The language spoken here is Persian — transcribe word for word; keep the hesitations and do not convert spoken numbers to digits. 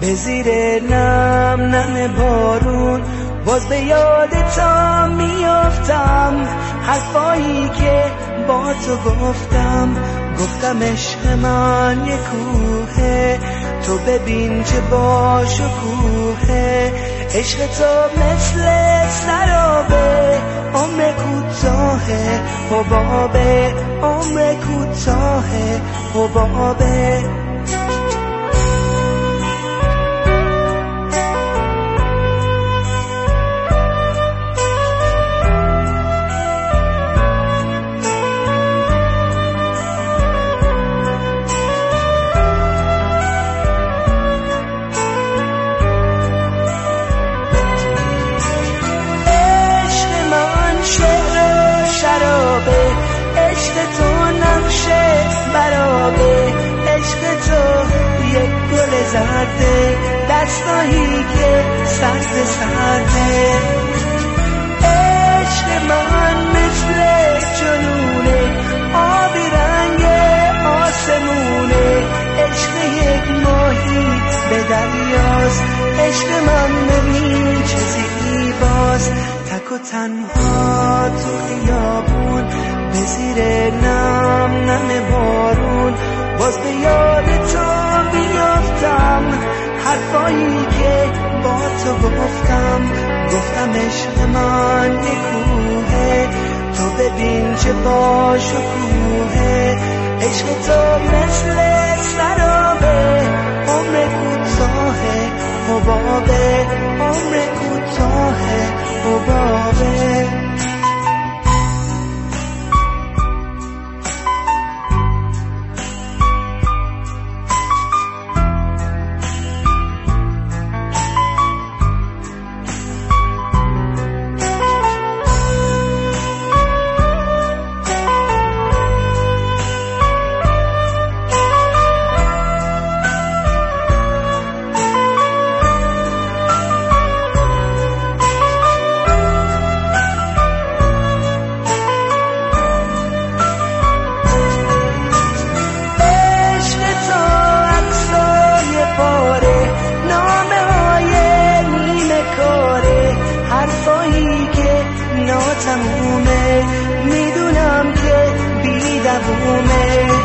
به زیر نم نم بارون باز به یادتم میافتم، حرفایی که با تو گفتم. گفتم عشق من یه کوهه، تو ببین چه با شکوهه. عشق تو مثل سرابه، عمر کوتاهه حبابه، عمر کوتاهه حبابه. عشق تو نقشه برابه، عشق تو یک گل زرده، دستایی که سرد سرده. عشق من مثل جنونه، آبی رنگ آسمونه. عشق یک ماهی به دریاست، عشق من ببین چه زیباست. تک و تنها تو خیابون، به زیر نم نم بارون باز به یاد تو بیافتم، حرفایی که با تو گفتم. گفتم عشق من یه کوهه، تو ببین چه با شکوهه. عشق تو مثل سرابه، عمر کوتاهه حبابه، عمر کوتاهه حبابه. ناتموم